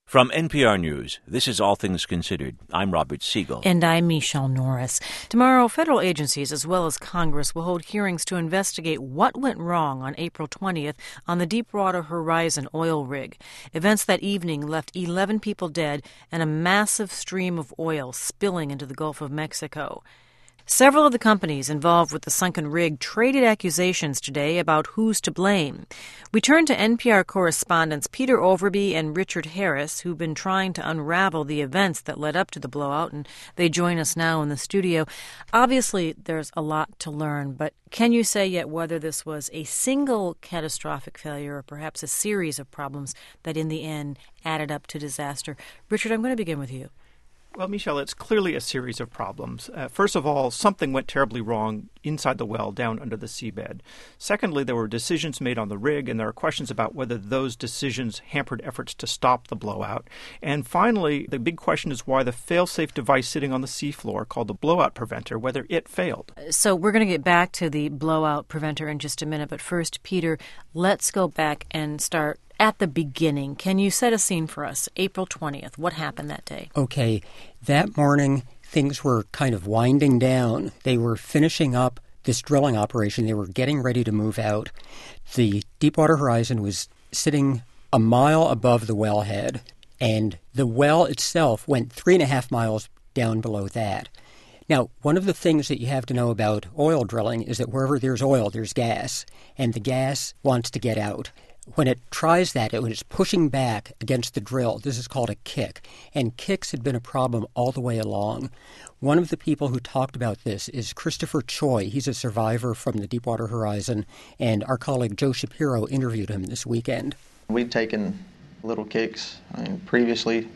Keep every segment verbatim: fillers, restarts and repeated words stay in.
From N P R News, this is All Things Considered. I'm Robert Siegel. And I'm Michelle Norris. Tomorrow, federal agencies as well as Congress will hold hearings to investigate what went wrong on April twentieth on the Deepwater Horizon oil rig. Events that evening left eleven people dead and a massive stream of oil spilling into the Gulf of Mexico. Several of the companies involved with the sunken rig traded accusations today about who's to blame. We turn to N P R correspondents Peter Overby and Richard Harris, who've been trying to unravel the events that led up to the blowout, and they join us now in the studio. Obviously, there's a lot to learn, but can you say yet whether this was a single catastrophic failure or perhaps a series of problems that in the end added up to disaster? Richard, I'm going to begin with you. Well, Michelle, it's clearly a series of problems. Uh, first of all, something went terribly wrong inside the well down under the seabed. Secondly, there were decisions made on the rig, and there are questions about whether those decisions hampered efforts to stop the blowout. And finally, the big question is why the fail-safe device sitting on the seafloor called the blowout preventer, whether it failed. So we're going to get back to the blowout preventer in just a minute. But first, Peter, let's go back and start at the beginning. Can you set a scene for us? April twentieth, what happened that day? Okay, that morning things were kind of winding down. They were finishing up this drilling operation. They were getting ready to move out. The Deepwater Horizon was sitting a mile above the wellhead, and the well itself went three and a half miles down below that. Now, one of the things that you have to know about oil drilling is that wherever there's oil, there's gas, and the gas wants to get out. When it tries that, when it's pushing back against the drill, this is called a kick. And kicks had been a problem all the way along. One of the people who talked about this is Christopher Choi. He's a survivor from the Deepwater Horizon, and our colleague Joe Shapiro interviewed him this weekend. We'd taken little kicks. I mean, previously,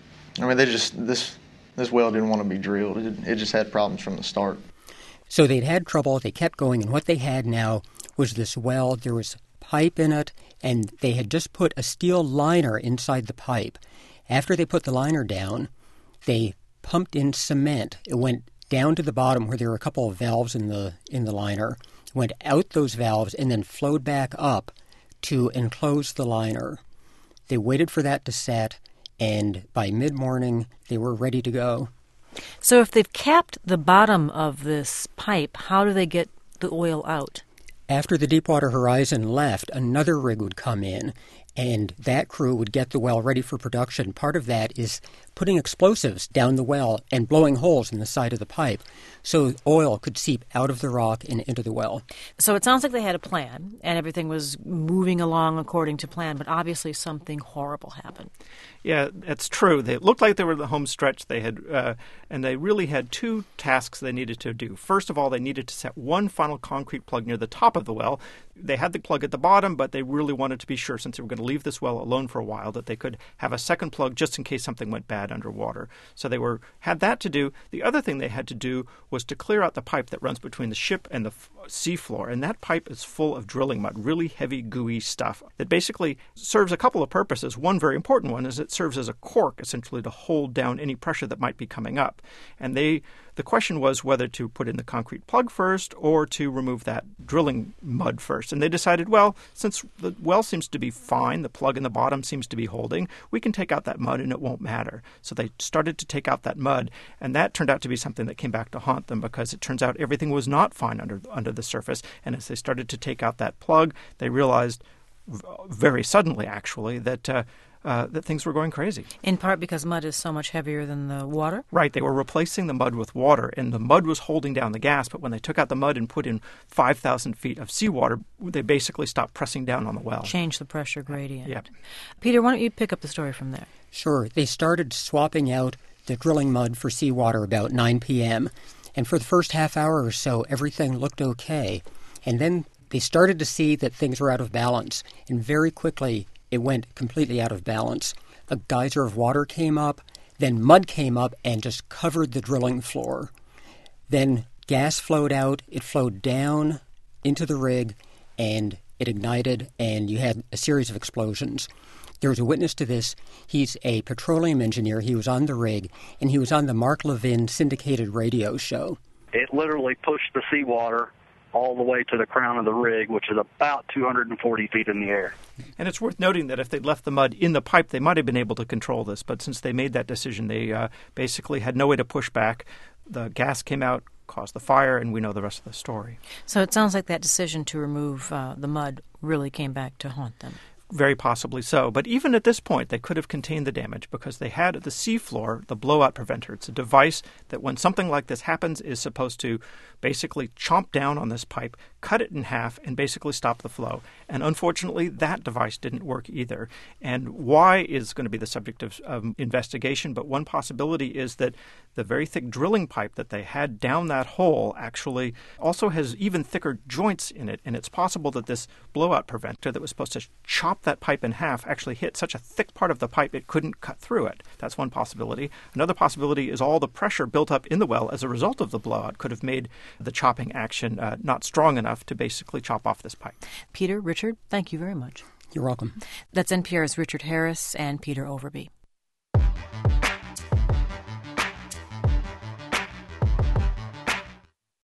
I mean, they just, this this well didn't want to be drilled. It, it just had problems from the start. So they'd had trouble, they kept going, and what they had now was this well. There was pipe in it, and they had just put a steel liner inside the pipe. After they put the liner down, they pumped in cement. It went down to the bottom where there were a couple of valves in the in the liner, went out those valves, and then flowed back up to enclose the liner. They waited for that to set, and by mid-morning, they were ready to go. So if they've capped the bottom of this pipe, how do they get the oil out? After the Deepwater Horizon left, another rig would come in, and that crew would get the well ready for production. Part of that is putting explosives down the well and blowing holes in the side of the pipe so oil could seep out of the rock and into the well. So it sounds like they had a plan, and everything was moving along according to plan, but obviously something horrible happened. Yeah, that's true. They looked like they were the home stretch. They had, uh, and they really had two tasks they needed to do. First of all, they needed to set one final concrete plug near the top of the well. They had the plug at the bottom, but they really wanted to be sure, since they were going to leave this well alone for a while, that they could have a second plug just in case something went bad underwater. So they were had that to do. The other thing they had to do was to clear out the pipe that runs between the ship and the f- seafloor. And that pipe is full of drilling mud, really heavy, gooey stuff that basically serves a couple of purposes. One very important one is it serves as a cork, essentially, to hold down any pressure that might be coming up. And they the question was whether to put in the concrete plug first or to remove that drilling mud first. And they decided, well, since the well seems to be fine, the plug in the bottom seems to be holding, we can take out that mud and it won't matter. So they started to take out that mud, and that turned out to be something that came back to haunt them, because it turns out everything was not fine under under the surface. And as they started to take out that plug, they realized very suddenly, actually, that uh, uh, that things were going crazy. In part because mud is so much heavier than the water? Right. They were replacing the mud with water, and the mud was holding down the gas. But when they took out the mud and put in five thousand feet of seawater, they basically stopped pressing down on the well. Change the pressure gradient. Yeah. Peter, why don't you pick up the story from there? Sure. They started swapping out the drilling mud for seawater about nine p.m., and for the first half hour or so, everything looked okay. And then they started to see that things were out of balance, and very quickly it went completely out of balance. A geyser of water came up, then mud came up and just covered the drilling floor. Then gas flowed out, it flowed down into the rig, and it ignited, and you had a series of explosions. There was a witness to this. He's a petroleum engineer. He was on the rig, and he was on the Mark Levin syndicated radio show. It literally pushed the seawater all the way to the crown of the rig, which is about two hundred forty feet in the air. And it's worth noting that if they'd left the mud in the pipe, they might have been able to control this. But since they made that decision, they uh, basically had no way to push back. The gas came out, caused the fire, and we know the rest of the story. So it sounds like that decision to remove uh, the mud really came back to haunt them. Very possibly so. But even at this point, they could have contained the damage because they had at the seafloor the blowout preventer. It's a device that when something like this happens is supposed to basically chomp down on this pipe, cut it in half, and basically stop the flow. And unfortunately, that device didn't work either. And why is going to be the subject of um, investigation, but one possibility is that the very thick drilling pipe that they had down that hole actually also has even thicker joints in it. And it's possible that this blowout preventer that was supposed to chop that pipe in half actually hit such a thick part of the pipe it couldn't cut through it. That's one possibility. Another possibility is all the pressure built up in the well as a result of the blowout could have made the chopping action uh, not strong enough to basically chop off this pipe. Peter, Richard, thank you very much. You're welcome. That's N P R's Richard Harris and Peter Overby.